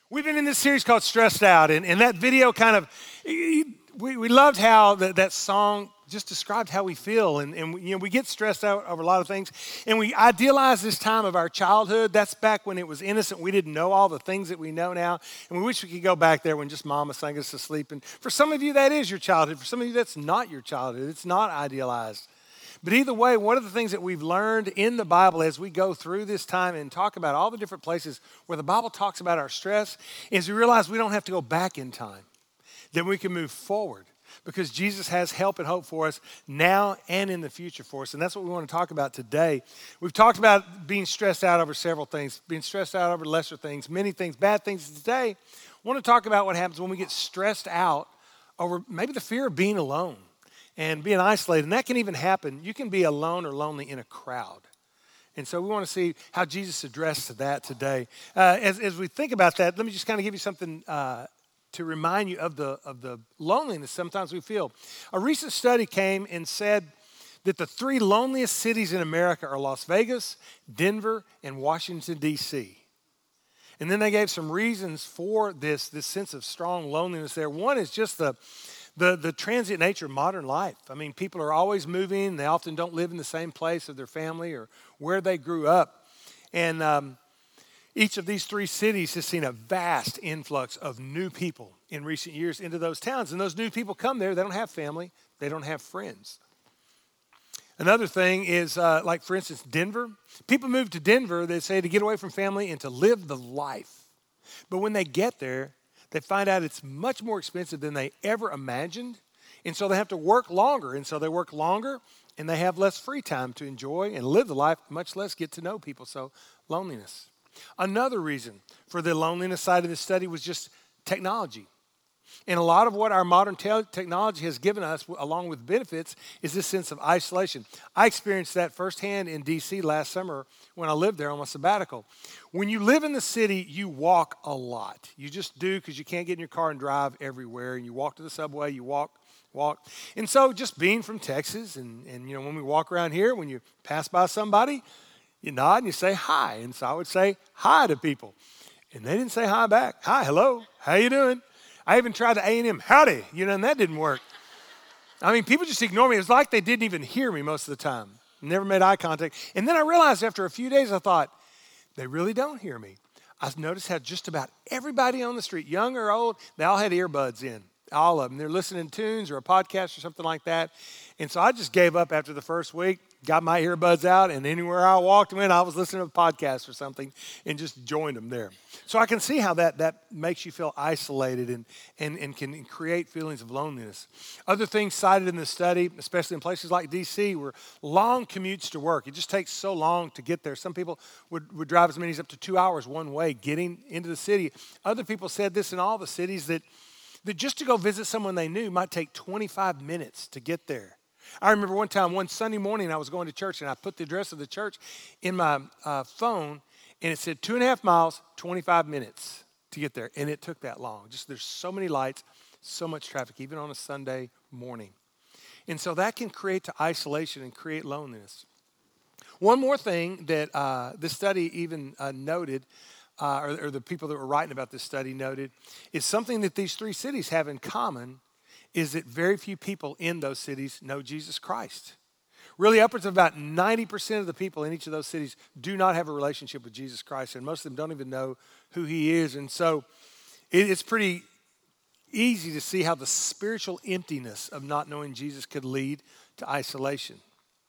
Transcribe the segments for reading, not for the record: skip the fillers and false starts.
We've been in this series called Stressed Out, and that video kind of, we loved how that song just described how we feel, and we get stressed out over a lot of things, and we idealize this time of our childhood. That's back when it was innocent. We didn't know all the things that we know now, and we wish we could go back there when just mama sang us to sleep. And for some of you, that is your childhood. For some of you, that's not your childhood. It's not idealized. But either way, one of the things that we've learned in the Bible as we go through this time and talk about all the different places where the Bible talks about our stress is we realize we don't have to go back in time, that we can move forward because Jesus has help and hope for us now and in the future for us. And that's what we want to talk about today. We've talked about being stressed out over several things, being stressed out over lesser things, many things, bad things. Today, I want to talk about what happens when we get stressed out over maybe the fear of being alone and being isolated. And that can even happen. You can be alone or lonely in a crowd. And so we want to see how Jesus addressed that today. As we think about that, let me just kind of give you something to remind you of the loneliness sometimes we feel. A recent study came and said that the 3 loneliest cities in America are Las Vegas, Denver, and Washington, D.C. And then they gave some reasons for this sense of strong loneliness there. One is just the transient nature of modern life. I mean, people are always moving. They often don't live in the same place of their family or where they grew up. And each of these 3 cities has seen a vast influx of new people in recent years into those towns. And those new people come there. They don't have family. They don't have friends. Another thing is, like, for instance, Denver. People move to Denver, they say, to get away from family and to live the life. But when they get there, they find out it's much more expensive than they ever imagined. And so they have to work longer. And so they work longer and they have less free time to enjoy and live the life, much less get to know people. So loneliness. Another reason for the loneliness side of this study was just technology. And a lot of what our modern technology has given us, along with benefits, is this sense of isolation. I experienced that firsthand in D.C. last summer when I lived there on my sabbatical. When you live in the city, you walk a lot. You just do because you can't get in your car and drive everywhere. And you walk to the subway, you walk. And so just being from Texas, and when we walk around here, when you pass by somebody, you nod and you say hi. And so I would say hi to people. And they didn't say hi back. Hi, hello, how you doing? I even tried the A&M, howdy, and that didn't work. I mean, people just ignore me. It was like they didn't even hear me most of the time. Never made eye contact. And then I realized after a few days, I thought, they really don't hear me. I noticed how just about everybody on the street, young or old, they all had earbuds in, all of them. They're listening to tunes or a podcast or something like that. And so I just gave up after the first week, got my earbuds out, and anywhere I walked in, I was listening to a podcast or something and just joined them there. So I can see how that makes you feel isolated and can create feelings of loneliness. Other things cited in the study, especially in places like D.C., were long commutes to work. It just takes so long to get there. Some people would drive as many as up to 2 hours one way getting into the city. Other people said this in all the cities that just to go visit someone they knew might take 25 minutes to get there. I remember one Sunday morning, I was going to church, and I put the address of the church in my phone, and it said 2.5 miles, 25 minutes to get there. And it took that long. Just there's so many lights, so much traffic, even on a Sunday morning. And so that can create isolation and create loneliness. One more thing that this study even noted, or the people that were writing about this study noted, is something that these 3 cities have in common is that very few people in those cities know Jesus Christ. Really, upwards of about 90% of the people in each of those cities do not have a relationship with Jesus Christ, and most of them don't even know who he is. And so it's pretty easy to see how the spiritual emptiness of not knowing Jesus could lead to isolation.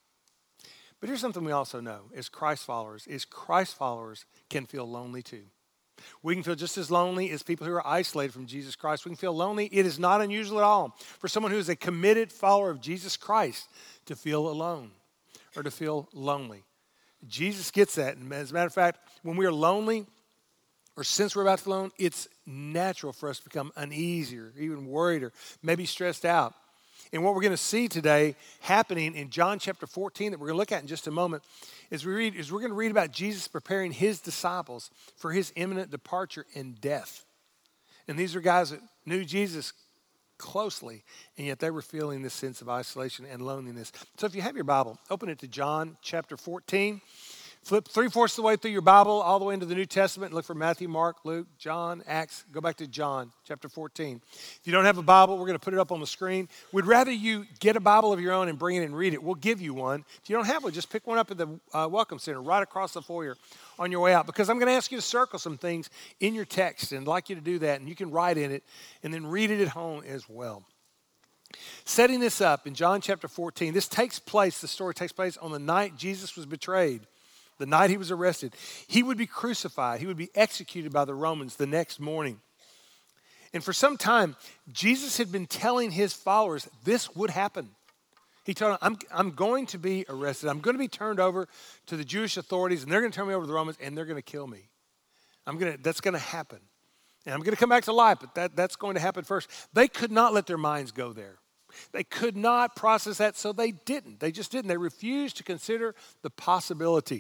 But here's something we also know as Christ followers, can feel lonely too. We can feel just as lonely as people who are isolated from Jesus Christ. We can feel lonely. It is not unusual at all for someone who is a committed follower of Jesus Christ to feel alone or to feel lonely. Jesus gets that. And as a matter of fact, when we are lonely or since we're about to be alone, it's natural for us to become uneasy or even worried or maybe stressed out. And what we're going to see today happening in John chapter 14 that we're going to look at in just a moment is we're going to read about Jesus preparing his disciples for his imminent departure and death. And these are guys that knew Jesus closely, and yet they were feeling this sense of isolation and loneliness. So if you have your Bible, open it to John chapter 14. Flip 3/4 of the way through your Bible all the way into the New Testament and look for Matthew, Mark, Luke, John, Acts. Go back to John chapter 14. If you don't have a Bible, we're going to put it up on the screen. We'd rather you get a Bible of your own and bring it and read it. We'll give you one. If you don't have one, just pick one up at the Welcome Center right across the foyer on your way out, because I'm going to ask you to circle some things in your text, and I'd like you to do that, and you can write in it and then read it at home as well. Setting this up in John chapter 14, the story takes place on the night Jesus was betrayed. The night he was arrested. He would be crucified. He would be executed by the Romans the next morning. And for some time, Jesus had been telling his followers this would happen. He told them, I'm going to be arrested. I'm going to be turned over to the Jewish authorities, and they're going to turn me over to the Romans, and they're going to kill me. That's going to happen. And I'm going to come back to life, but that's going to happen first. They could not let their minds go there. They could not process that, so they didn't. They just didn't. They refused to consider the possibility.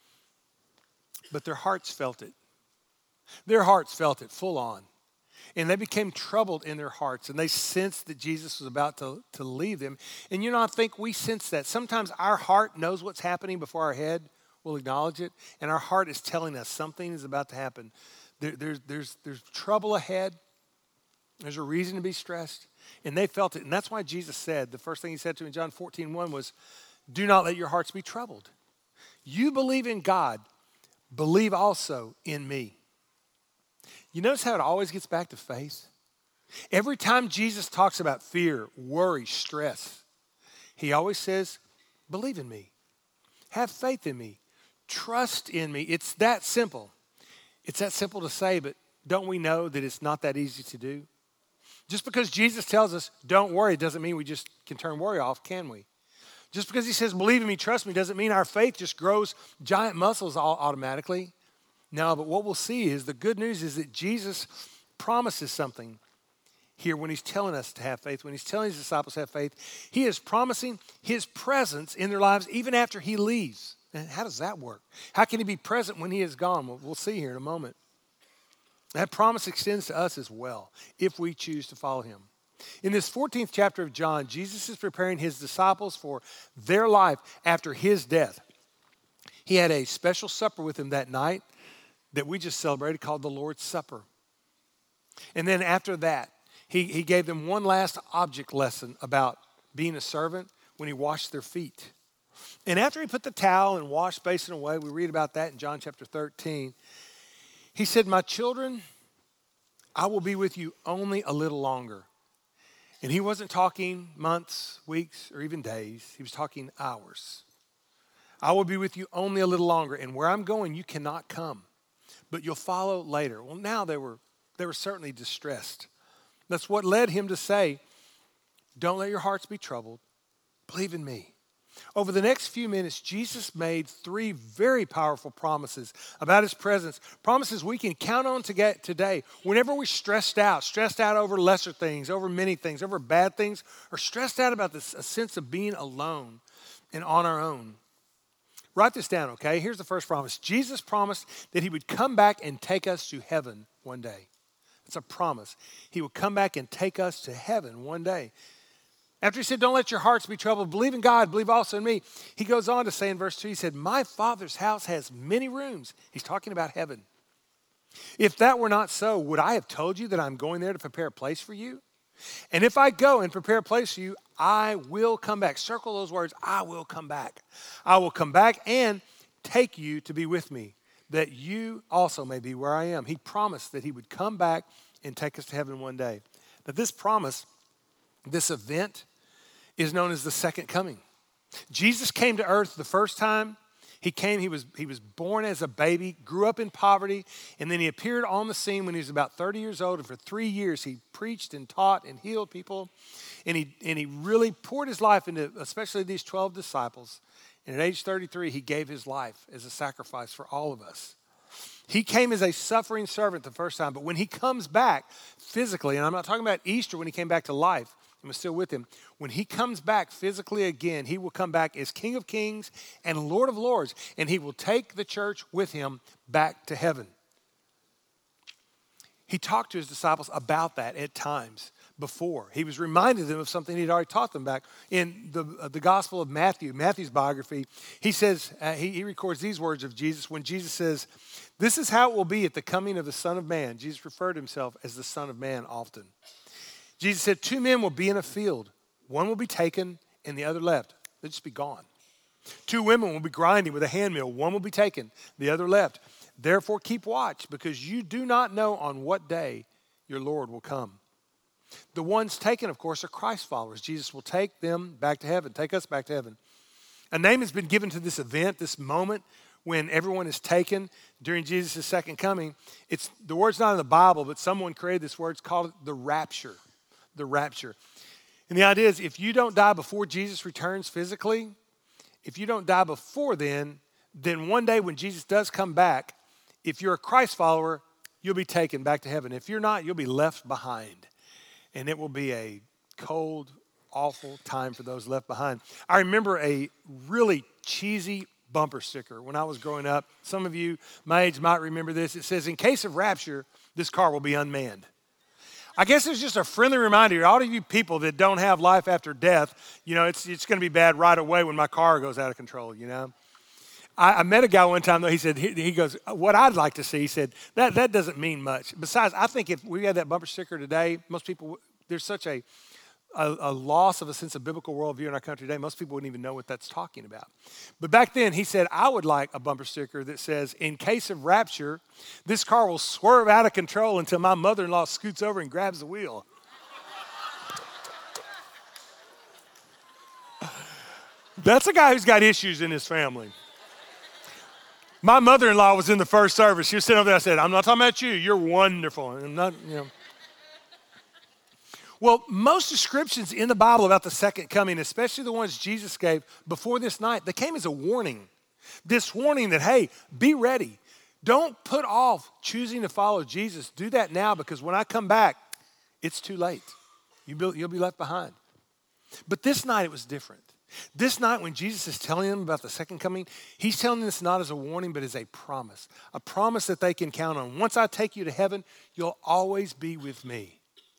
But their hearts felt it. Their hearts felt it full on. And they became troubled in their hearts, and they sensed that Jesus was about to leave them. And I think we sense that. Sometimes our heart knows what's happening before our head will acknowledge it, and our heart is telling us something is about to happen. There's trouble ahead. There's a reason to be stressed. And they felt it. And that's why Jesus said, the first thing he said to them in John 14:1 was, do not let your hearts be troubled. You believe in God. Believe also in me. You notice how it always gets back to faith? Every time Jesus talks about fear, worry, stress, he always says, believe in me. Have faith in me. Trust in me. It's that simple. It's that simple to say, but don't we know that it's not that easy to do? Just because Jesus tells us don't worry doesn't mean we just can turn worry off, can we? Just because he says, believe in me, trust me, doesn't mean our faith just grows giant muscles automatically. No, but what we'll see is the good news is that Jesus promises something here when he's telling us to have faith. When he's telling his disciples to have faith, he is promising his presence in their lives even after he leaves. And how does that work? How can he be present when he is gone? Well, we'll see here in a moment. That promise extends to us as well if we choose to follow him. In this 14th chapter of John, Jesus is preparing his disciples for their life after his death. He had a special supper with them that night that we just celebrated called the Lord's Supper. And then after that, he gave them one last object lesson about being a servant when he washed their feet. And after he put the towel and wash basin away, we read about that in John chapter 13, he said, my children, I will be with you only a little longer. And he wasn't talking months, weeks, or even days. He was talking hours. I will be with you only a little longer, and where I'm going, you cannot come, but you'll follow later. Well, now they were certainly distressed. That's what led him to say, don't let your hearts be troubled. Believe in me. Over the next few minutes, Jesus made 3 very powerful promises about his presence. Promises we can count on to get today. Whenever we're stressed out over lesser things, over many things, over bad things, or stressed out about this, a sense of being alone and on our own. Write this down, okay? Here's the first promise. Jesus promised that he would come back and take us to heaven one day. It's a promise. He will come back and take us to heaven one day. After he said, don't let your hearts be troubled, believe in God, believe also in me. He goes on to say in verse 2, he said, my Father's house has many rooms. He's talking about heaven. If that were not so, would I have told you that I'm going there to prepare a place for you? And if I go and prepare a place for you, I will come back. Circle those words, I will come back. I will come back and take you to be with me, that you also may be where I am. He promised that he would come back and take us to heaven one day. But this promise, this event, is known as the second coming. Jesus came to earth the first time. He was born as a baby, grew up in poverty, and then he appeared on the scene when he was about 30 years old, and for 3 years he preached and taught and healed people, and he really poured his life into especially these 12 disciples, and at age 33 he gave his life as a sacrifice for all of us. He came as a suffering servant the first time, but when he comes back physically, and I'm not talking about Easter when he came back to life, I'm still with him. When he comes back physically again, he will come back as King of Kings and Lord of Lords, and he will take the church with him back to heaven. He talked to his disciples about that at times before. He was reminding them of something he'd already taught them back in the Gospel of Matthew, Matthew's biography. He says, he records these words of Jesus when Jesus says, "This is how it will be at the coming of the Son of Man." Jesus referred to himself as the Son of Man often. Jesus said, "Two men will be in a field. One will be taken and the other left." They'll just be gone. "Two women will be grinding with a handmill. One will be taken, the other left. Therefore keep watch, because you do not know on what day your Lord will come." The ones taken, of course, are Christ followers. Jesus will take them back to heaven, take us back to heaven. A name has been given to this event, this moment when everyone is taken during Jesus' second coming. The word's not in the Bible, but someone created this word. It's called the rapture. The rapture. And the idea is, if you don't die before Jesus returns physically, if you don't die before then one day when Jesus does come back, if you're a Christ follower, you'll be taken back to heaven. If you're not, you'll be left behind. And it will be a cold, awful time for those left behind. I remember a really cheesy bumper sticker when I was growing up. Some of you my age might remember this. It says, "In case of rapture, this car will be unmanned." I guess it's just a friendly reminder to all of you people that don't have life after death. It's going to be bad right away when my car goes out of control, I met a guy one time, though. He said, he goes, "What I'd like to see," he said, that doesn't mean much. Besides, I think if we had that bumper sticker today, most people, there's such a loss of a sense of biblical worldview in our country today, most people wouldn't even know what that's talking about. But back then, he said, "I would like a bumper sticker that says, 'In case of rapture, this car will swerve out of control until my mother-in-law scoots over and grabs the wheel.'" That's a guy who's got issues in his family. My mother-in-law was in the first service. She was sitting over there. I said, "I'm not talking about you. You're wonderful." I'm not, Well, most descriptions in the Bible about the second coming, especially the ones Jesus gave before this night, they came as a warning. This warning that, hey, be ready. Don't put off choosing to follow Jesus. Do that now, because when I come back, it's too late. You'll be left behind. But this night it was different. This night when Jesus is telling them about the second coming, he's telling this not as a warning, but as a promise that they can count on. Once I take you to heaven, you'll always be with me.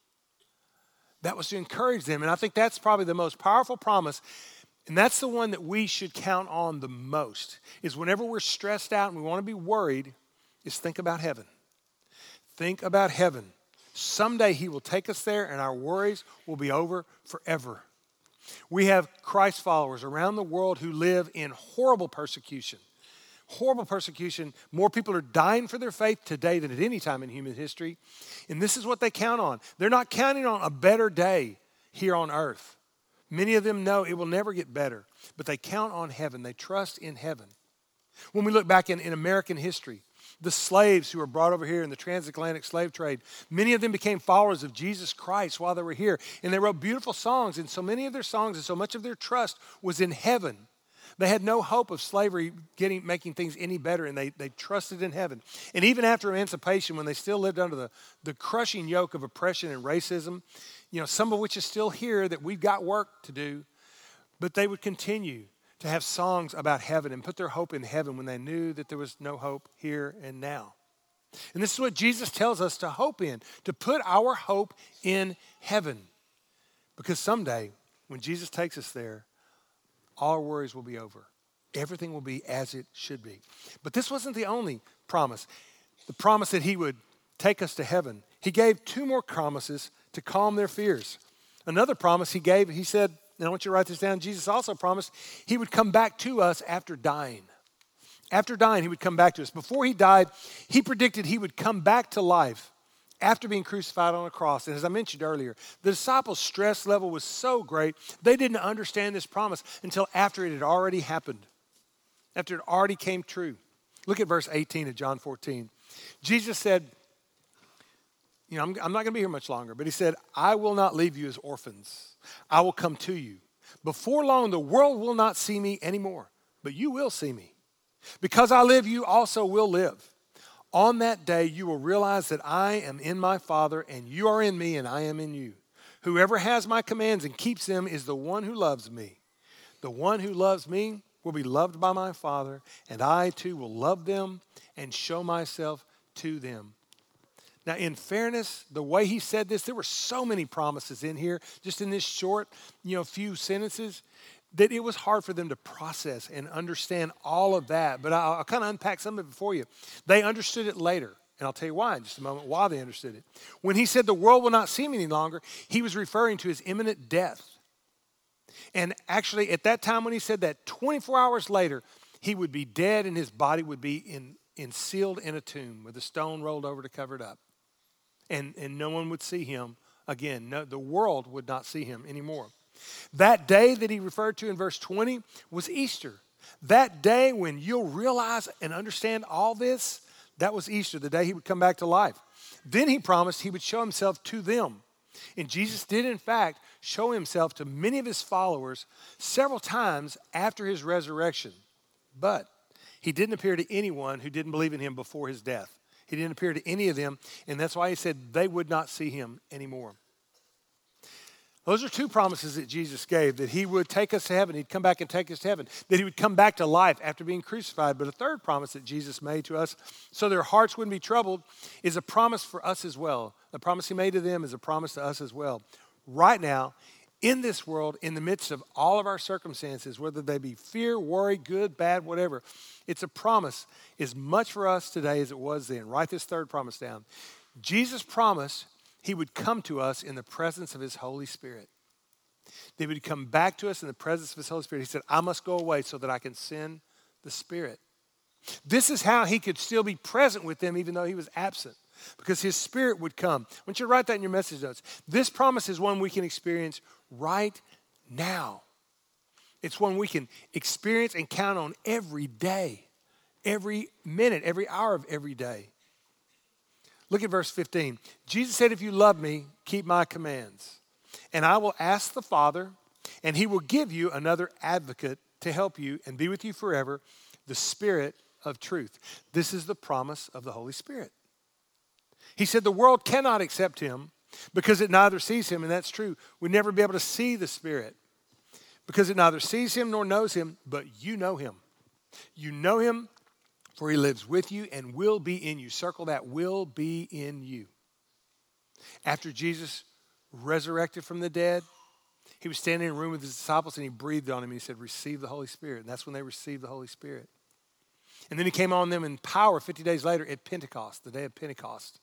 That was to encourage them, and I think that's probably the most powerful promise, and that's the one that we should count on the most, is whenever we're stressed out and we want to be worried, is think about heaven. Think about heaven. Someday he will take us there, and our worries will be over forever. We have Christ followers around the world who live in horrible persecution. Horrible persecution. More people are dying for their faith today than at any time in human history. And this is what they count on. They're not counting on a better day here on earth. Many of them know it will never get better, but they count on heaven. They trust in heaven. When we look back in American history, the slaves who were brought over here in the transatlantic slave trade, many of them became followers of Jesus Christ while they were here. And they wrote beautiful songs, and so many of their songs and so much of their trust was in heaven. They had no hope of slavery making things any better, and they trusted in heaven. And even after emancipation, when they still lived under the crushing yoke of oppression and racism, some of which is still here, that we've got work to do, but they would continue to have songs about heaven and put their hope in heaven when they knew that there was no hope here and now. And this is what Jesus tells us to hope in, to put our hope in heaven. Because someday, when Jesus takes us there, all our worries will be over. Everything will be as it should be. But this wasn't the only promise. The promise that he would take us to heaven. He gave two more promises to calm their fears. Another promise he gave, he said, and I want you to write this down, Jesus also promised he would come back to us after dying. After dying, he would come back to us. Before he died, he predicted he would come back to life after being crucified on a cross. And as I mentioned earlier, the disciples' stress level was so great, they didn't understand this promise until after it had already happened, after it already came true. Look at verse 18 of John 14. Jesus said, I'm not going to be here much longer, but he said, "I will not leave you as orphans. I will come to you. Before long, the world will not see me anymore, but you will see me. Because I live, you also will live. On that day, you will realize that I am in my Father, and you are in me, and I am in you. Whoever has my commands and keeps them is the one who loves me. The one who loves me will be loved by my Father, and I too will love them and show myself to them." Now, in fairness, the way he said this, there were so many promises in here, just in this short, few sentences, that it was hard for them to process and understand all of that. But I'll kind of unpack some of it for you. They understood it later, and I'll tell you why in just a moment, why they understood it. When he said the world will not see him any longer, he was referring to his imminent death. And actually, at that time when he said that, 24 hours later, he would be dead and his body would be sealed in a tomb with a stone rolled over to cover it up. And no one would see him again. No, the world would not see him anymore. That day that he referred to in verse 20 was Easter. That day when you'll realize and understand all this, that was Easter, the day he would come back to life. Then he promised he would show himself to them. And Jesus did, in fact, show himself to many of his followers several times after his resurrection. But he didn't appear to anyone who didn't believe in him before his death. He didn't appear to any of them, and that's why he said they would not see him anymore. Those are two promises that Jesus gave, that he would take us to heaven, he'd come back and take us to heaven, that he would come back to life after being crucified. But a third promise that Jesus made to us, so their hearts wouldn't be troubled, is a promise for us as well. The promise he made to them is a promise to us as well. Right now, in this world, in the midst of all of our circumstances, whether they be fear, worry, good, bad, whatever, it's a promise as much for us today as it was then. Write this third promise down. Jesus promised he would come to us in the presence of his Holy Spirit. They would come back to us in the presence of his Holy Spirit. He said, I must go away so that I can send the Spirit. This is how he could still be present with them even though he was absent, because his Spirit would come. I want you to write that in your message notes. This promise is one we can experience right now. It's one we can experience and count on every day, every minute, every hour of every day. Look at verse 15. Jesus said, if you love me, keep my commands. And I will ask the Father, and he will give you another advocate to help you and be with you forever, the Spirit of truth. This is the promise of the Holy Spirit. He said the world cannot accept him because it neither sees him, and that's true. We'd never be able to see the Spirit because it neither sees him nor knows him, but you know him. You know him, for he lives with you and will be in you. Circle that, will be in you. After Jesus resurrected from the dead, he was standing in a room with his disciples and he breathed on him and he said, receive the Holy Spirit. And that's when they received the Holy Spirit. And then he came on them in power 50 days later at Pentecost, the day of Pentecost.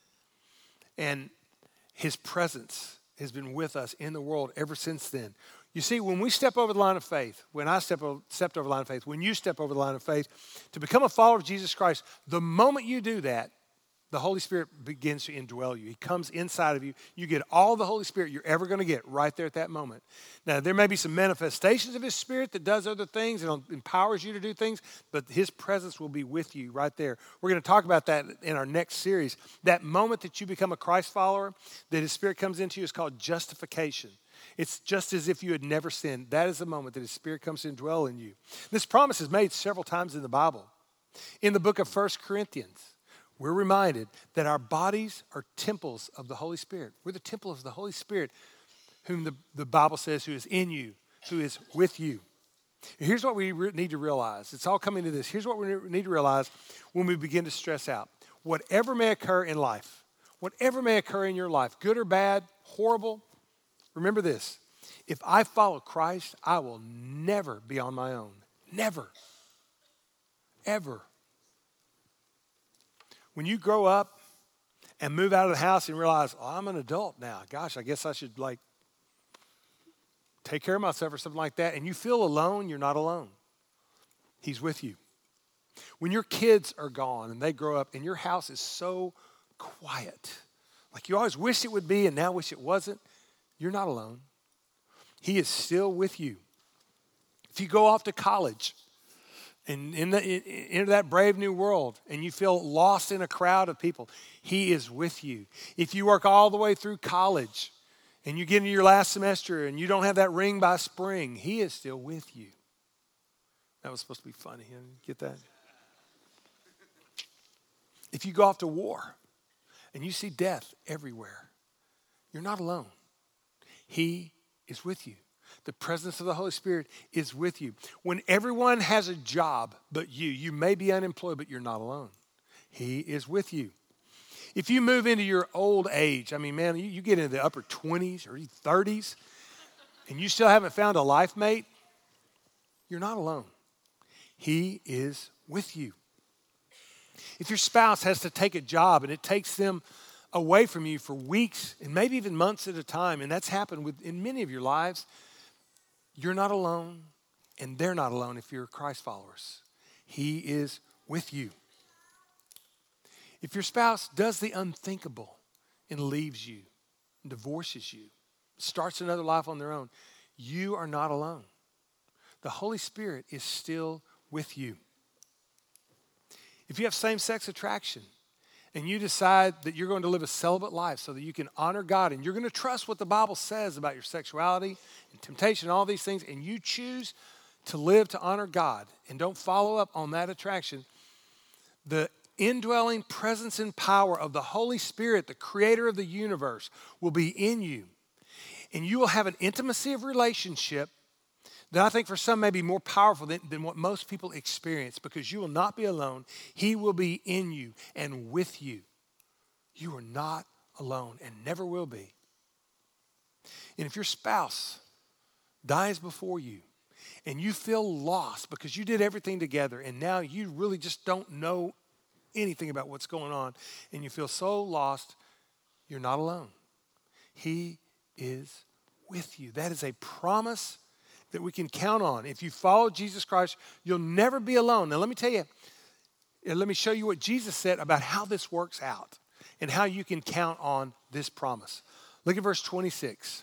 And his presence has been with us in the world ever since then. You see, when we step over the line of faith, when I stepped over the line of faith, when you step over the line of faith, to become a follower of Jesus Christ, the moment you do that, the Holy Spirit begins to indwell you. He comes inside of you. You get all the Holy Spirit you're ever going to get right there at that moment. Now, there may be some manifestations of his Spirit that does other things and empowers you to do things, but his presence will be with you right there. We're going to talk about that in our next series. That moment that you become a Christ follower, that his Spirit comes into you, is called justification. It's just as if you had never sinned. That is the moment that his Spirit comes to indwell in you. This promise is made several times in the Bible. In the book of 1 Corinthians, we're reminded that our bodies are temples of the Holy Spirit. We're the temple of the Holy Spirit, whom the Bible says who is in you, who is with you. Here's what we need to realize. It's all coming to this. Here's what we need to realize when we begin to stress out. Whatever may occur in life, whatever may occur in your life, good or bad, horrible, remember this. If I follow Christ, I will never be on my own. Never. Ever. When you grow up and move out of the house and realize, oh, I'm an adult now. Gosh, I guess I should take care of myself or something like that. And you feel alone, you're not alone. He's with you. When your kids are gone and they grow up and your house is so quiet, like you always wished it would be and now wish it wasn't, you're not alone. He is still with you. If you go off to college and into that brave new world and you feel lost in a crowd of people, he is with you. If you work all the way through college and you get into your last semester and you don't have that ring by spring, he is still with you. That was supposed to be funny. Get that? If you go off to war and you see death everywhere, you're not alone. He is with you. The presence of the Holy Spirit is with you. When everyone has a job but you may be unemployed, but you're not alone. He is with you. If you move into your old age, I mean, man, you get into the upper 20s or 30s, and you still haven't found a life mate, you're not alone. He is with you. If your spouse has to take a job and it takes them away from you for weeks and maybe even months at a time, and that's happened in many of your lives, you're not alone, and they're not alone if you're Christ followers. He is with you. If your spouse does the unthinkable and leaves you, divorces you, starts another life on their own, you are not alone. The Holy Spirit is still with you. If you have same-sex attraction and you decide that you're going to live a celibate life so that you can honor God and you're going to trust what the Bible says about your sexuality and temptation and all these things, and you choose to live to honor God and don't follow up on that attraction, the indwelling presence and power of the Holy Spirit, the creator of the universe, will be in you. And you will have an intimacy of relationship that I think for some may be more powerful than what most people experience, because you will not be alone. He will be in you and with you. You are not alone and never will be. And if your spouse dies before you and you feel lost because you did everything together and now you really just don't know anything about what's going on and you feel so lost, you're not alone. He is with you. That is a promise that we can count on. If you follow Jesus Christ, you'll never be alone. Now let me tell you, let me show you what Jesus said about how this works out and how you can count on this promise. Look at verse 26.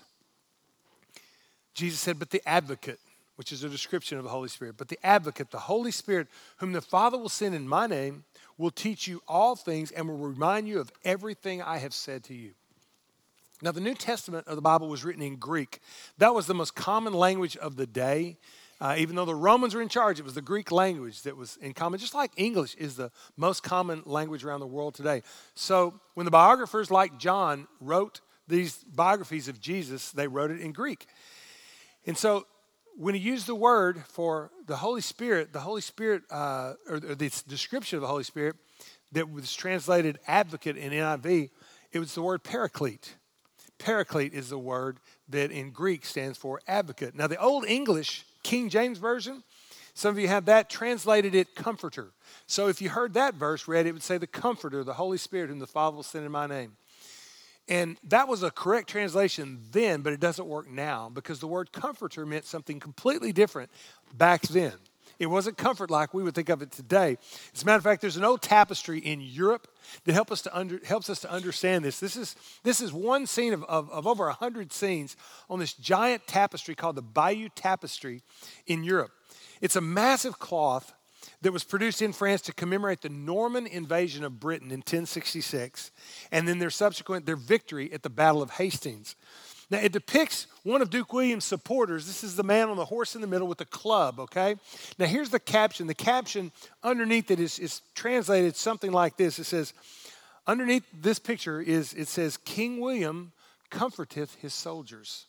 Jesus said, but the advocate, which is a description of the Holy Spirit, but the advocate, the Holy Spirit, whom the Father will send in my name, will teach you all things and will remind you of everything I have said to you. Now, the New Testament of the Bible was written in Greek. That was the most common language of the day. Even though the Romans were in charge, it was the Greek language that was in common, just like English is the most common language around the world today. So when the biographers like John wrote these biographies of Jesus, they wrote it in Greek. And so when he used the word for the Holy Spirit, or the description of the Holy Spirit that was translated advocate in NIV, it was the word paraclete. Paraclete is the word that in Greek stands for advocate. Now, the Old English, King James Version, some of you have that, translated it comforter. So if you heard that verse read, it would say the comforter, the Holy Spirit, whom the Father will send in my name. And that was a correct translation then, but it doesn't work now because the word comforter meant something completely different back then. It wasn't comfort like we would think of it today. As a matter of fact, there's an old tapestry in Europe that helps us to understand this. This is one scene of over 100 scenes on this giant tapestry called the Bayeux Tapestry in Europe. It's a massive cloth that was produced in France to commemorate the Norman invasion of Britain in 1066, and then their victory at the Battle of Hastings. Now, it depicts one of Duke William's supporters. This is the man on the horse in the middle with the club, okay? Now, here's the caption. The caption underneath it is translated something like this. It says, underneath this picture it says, King William comforteth his soldiers.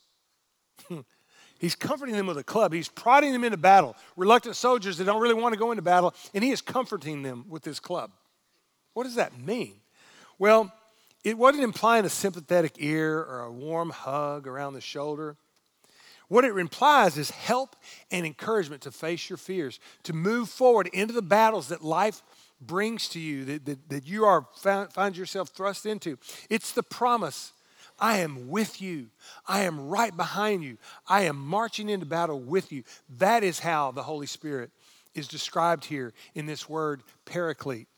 He's comforting them with a club. He's prodding them into battle. Reluctant soldiers that don't really want to go into battle, and he is comforting them with his club. What does that mean? Well, it wasn't implying a sympathetic ear or a warm hug around the shoulder. What it implies is help and encouragement to face your fears, to move forward into the battles that life brings to you, that you find yourself thrust into. It's the promise, I am with you. I am right behind you. I am marching into battle with you. That is how the Holy Spirit is described here in this word paraclete.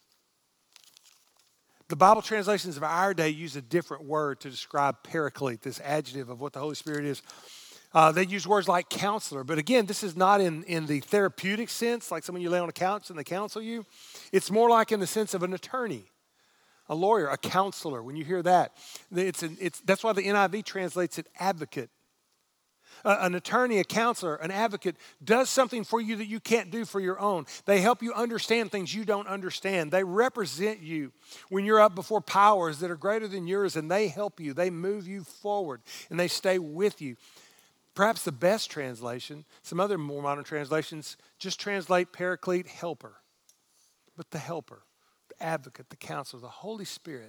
The Bible translations of our day use a different word to describe paraclete, this adjective of what the Holy Spirit is. They use words like counselor, but again, this is not in the therapeutic sense, like someone you lay on a couch and they counsel you. It's more like in the sense of an attorney, a lawyer, a counselor. When you hear that, that's why the NIV translates it advocate. An attorney, a counselor, an advocate does something for you that you can't do for your own. They help you understand things you don't understand. They represent you when you're up before powers that are greater than yours, and they help you. They move you forward, and they stay with you. Perhaps the best translation, some other more modern translations, just translate paraclete, helper. But the helper, the advocate, the counselor, the Holy Spirit,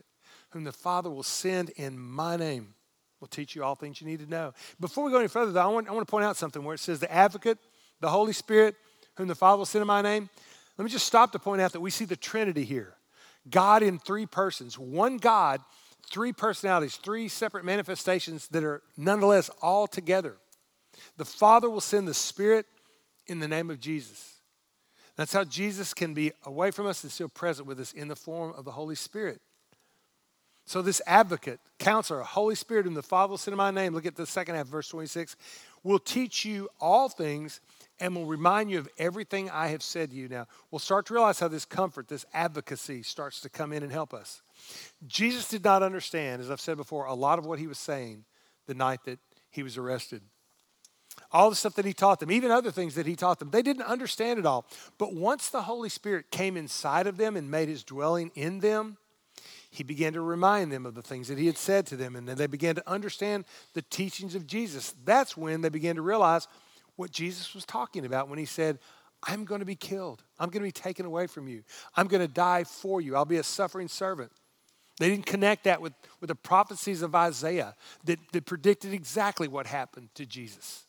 whom the Father will send in my name, will teach you all things you need to know. Before we go any further, though, I want to point out something where it says the advocate, the Holy Spirit, whom the Father will send in my name. Let me just stop to point out that we see the Trinity here. God in three persons, one God, three personalities, three separate manifestations that are nonetheless all together. The Father will send the Spirit in the name of Jesus. That's how Jesus can be away from us and still present with us in the form of the Holy Spirit. So this advocate, counselor, Holy Spirit, whom the Father will send in my name, look at the second half, verse 26, will teach you all things and will remind you of everything I have said to you. Now, we'll start to realize how this comfort, this advocacy starts to come in and help us. Jesus did not understand, as I've said before, a lot of what he was saying the night that he was arrested. All the stuff that he taught them, even other things that he taught them, they didn't understand it all. But once the Holy Spirit came inside of them and made his dwelling in them, he began to remind them of the things that he had said to them. And then they began to understand the teachings of Jesus. That's when they began to realize what Jesus was talking about when he said, I'm going to be killed. I'm going to be taken away from you. I'm going to die for you. I'll be a suffering servant. They didn't connect that with the prophecies of Isaiah that predicted exactly what happened to Jesus.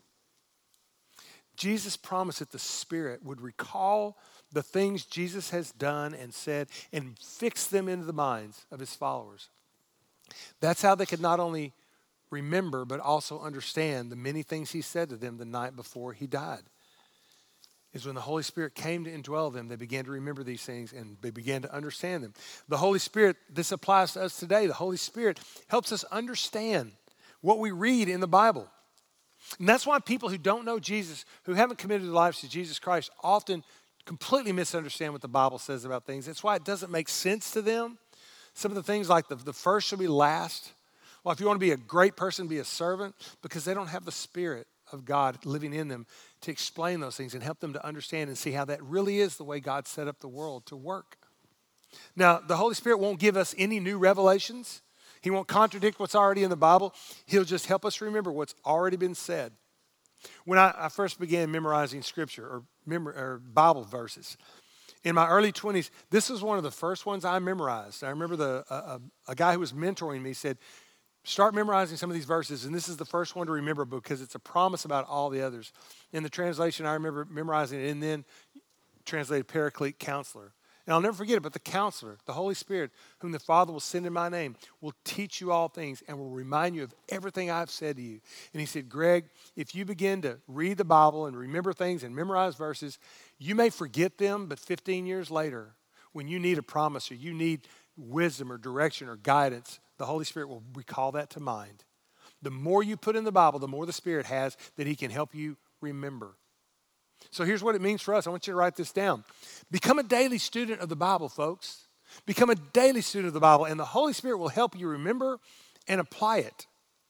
Jesus promised that the Spirit would recall the things Jesus has done and said and fix them into the minds of his followers. That's how they could not only remember but also understand the many things he said to them the night before he died. Is when the Holy Spirit came to indwell them, they began to remember these things and they began to understand them. The Holy Spirit, this applies to us today. The Holy Spirit helps us understand what we read in the Bible. And that's why people who don't know Jesus, who haven't committed their lives to Jesus Christ, often completely misunderstand what the Bible says about things. That's why it doesn't make sense to them. Some of the things like the first shall be last. Well, if you want to be a great person, be a servant, because they don't have the Spirit of God living in them to explain those things and help them to understand and see how that really is the way God set up the world to work. Now, the Holy Spirit won't give us any new revelations. He won't contradict what's already in the Bible. He'll just help us remember what's already been said. When I first began memorizing Scripture or Bible verses, in my early 20s, this was one of the first ones I memorized. I remember a guy who was mentoring me said, start memorizing some of these verses, and this is the first one to remember because it's a promise about all the others. In the translation, I remember memorizing it and then translated Paraclete, Counselor. And I'll never forget it, but the Counselor, the Holy Spirit, whom the Father will send in my name, will teach you all things and will remind you of everything I've said to you. And he said, Greg, if you begin to read the Bible and remember things and memorize verses, you may forget them, but 15 years later, when you need a promise or you need wisdom or direction or guidance, the Holy Spirit will recall that to mind. The more you put in the Bible, the more the Spirit has that he can help you remember. So here's what it means for us. I want you to write this down. Become a daily student of the Bible, folks. Become a daily student of the Bible, and the Holy Spirit will help you remember and apply it.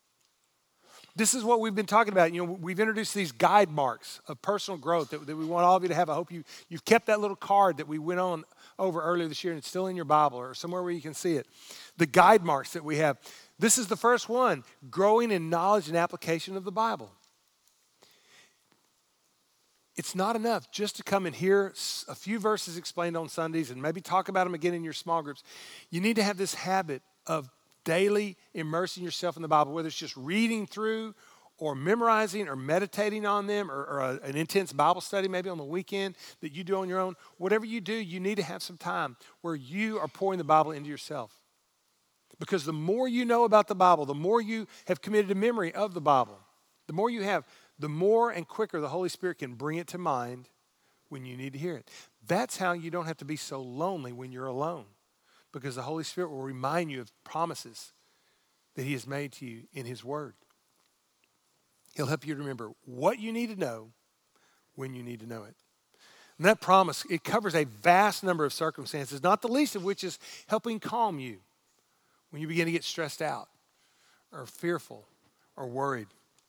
This is what we've been talking about. You know, we've introduced these guide marks of personal growth that we want all of you to have. I hope you've kept that little card that we went on over earlier this year, and it's still in your Bible or somewhere where you can see it. The guide marks that we have. This is the first one, growing in knowledge and application of the Bible. It's not enough just to come and hear a few verses explained on Sundays and maybe talk about them again in your small groups. You need to have this habit of daily immersing yourself in the Bible, whether it's just reading through or memorizing or meditating on them or an intense Bible study maybe on the weekend that you do on your own. Whatever you do, you need to have some time where you are pouring the Bible into yourself. Because the more you know about the Bible, the more you have committed to memory of the Bible, the more you have, the more and quicker the Holy Spirit can bring it to mind when you need to hear it. That's how you don't have to be so lonely when you're alone, because the Holy Spirit will remind you of promises that he has made to you in his word. He'll help you to remember what you need to know when you need to know it. And that promise, it covers a vast number of circumstances, not the least of which is helping calm you when you begin to get stressed out or fearful or worried.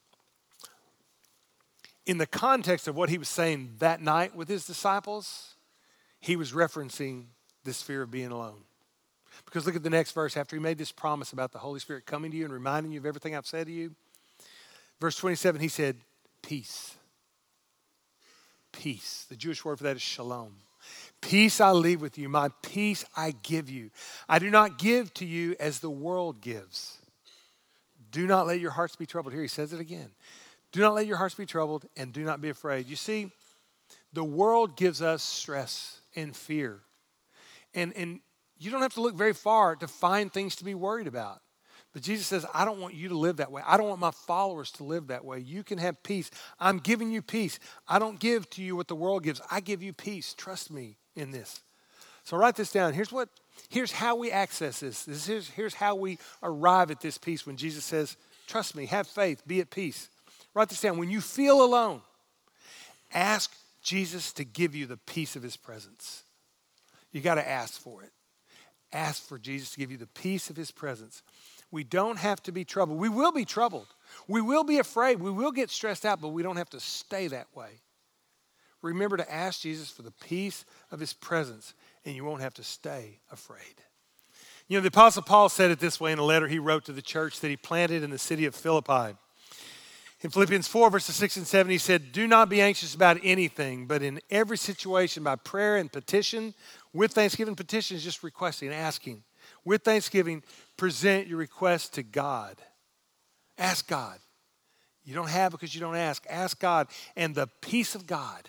In the context of what he was saying that night with his disciples, he was referencing this fear of being alone. Because look at the next verse. After he made this promise about the Holy Spirit coming to you and reminding you of everything I've said to you, verse 27, he said, peace. Peace. The Jewish word for that is shalom. Peace I leave with you, my peace I give you. I do not give to you as the world gives. Do not let your hearts be troubled. Here he says it again. Do not let your hearts be troubled and do not be afraid. You see, the world gives us stress and fear. And you don't have to look very far to find things to be worried about. But Jesus says, I don't want you to live that way. I don't want my followers to live that way. You can have peace. I'm giving you peace. I don't give to you what the world gives. I give you peace. Trust me in this. So write this down. Here's how we access this. Here's how we arrive at this peace when Jesus says, trust me, have faith, be at peace. Write this down. When you feel alone, ask Jesus to give you the peace of his presence. You got to ask for it. Ask for Jesus to give you the peace of his presence. We don't have to be troubled. We will be troubled. We will be afraid. We will get stressed out, but we don't have to stay that way. Remember to ask Jesus for the peace of his presence, and you won't have to stay afraid. You know, the Apostle Paul said it this way in a letter he wrote to the church that he planted in the city of Philippi. In Philippians 4, verses 6 and 7, he said, do not be anxious about anything, but in every situation by prayer and petition, with thanksgiving. Petition is just requesting, asking. With thanksgiving, present your request to God. Ask God. You don't have because you don't ask. Ask God. And the peace of God,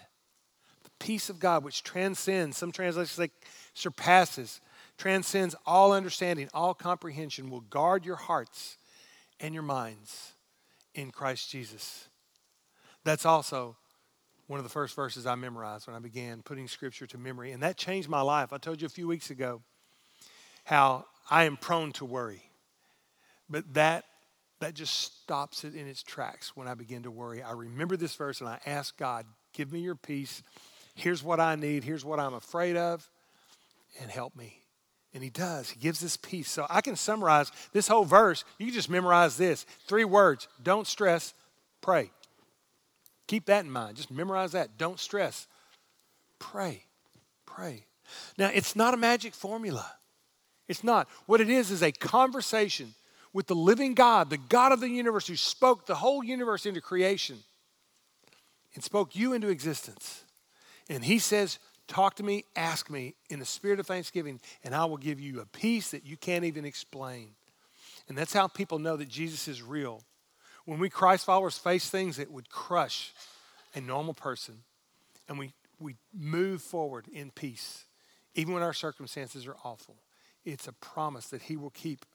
which transcends, some translations say surpasses, transcends all understanding, all comprehension, will guard your hearts and your minds in Christ Jesus. That's also one of the first verses I memorized when I began putting Scripture to memory. And that changed my life. I told you a few weeks ago how I am prone to worry. But that just stops it in its tracks when I begin to worry. I remember this verse and I ask God, give me your peace. Here's what I need. Here's what I'm afraid of. And help me. And he does. He gives this peace. So I can summarize this whole verse. You can just memorize this. 3 words. Don't stress. Pray. Keep that in mind. Just memorize that. Don't stress. Pray. Pray. Now, it's not a magic formula. It's not. What it is a conversation with the living God, the God of the universe who spoke the whole universe into creation and spoke you into existence. And he says, talk to me, ask me in the spirit of thanksgiving, and I will give you a peace that you can't even explain. And that's how people know that Jesus is real. When we Christ followers face things that would crush a normal person, and we move forward in peace, even when our circumstances are awful, it's a promise that he will keep.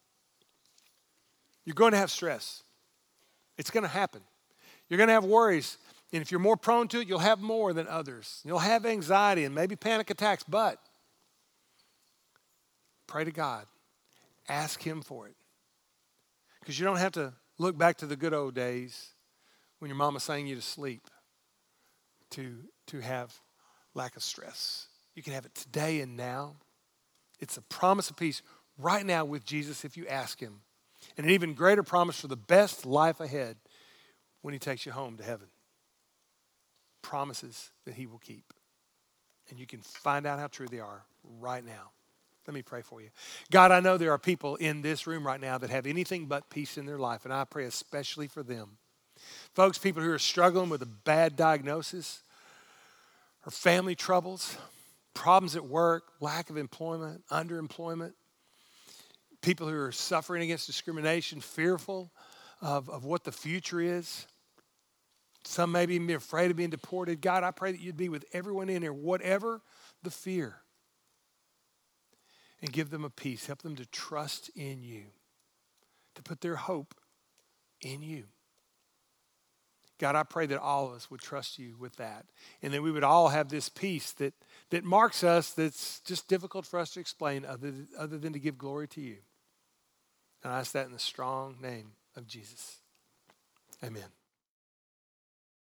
You're going to have stress. It's going to happen. You're going to have worries. And if you're more prone to it, you'll have more than others. You'll have anxiety and maybe panic attacks, but pray to God. Ask him for it. Because you don't have to look back to the good old days when your mama sang you to sleep to have lack of stress. You can have it today and now. It's a promise of peace right now with Jesus if you ask him. And an even greater promise for the best life ahead when he takes you home to heaven. Promises that he will keep. And you can find out how true they are right now. Let me pray for you. God, I know there are people in this room right now that have anything but peace in their life, and I pray especially for them. Folks, people who are struggling with a bad diagnosis or family troubles, problems at work, lack of employment, underemployment, people who are suffering against discrimination, fearful of what the future is. Some may be afraid of being deported. God, I pray that you'd be with everyone in here, whatever the fear, and give them a peace. Help them to trust in you, to put their hope in you. God, I pray that all of us would trust you with that, and that we would all have this peace that marks us, that's just difficult for us to explain other than to give glory to you. And I ask that in the strong name of Jesus. Amen.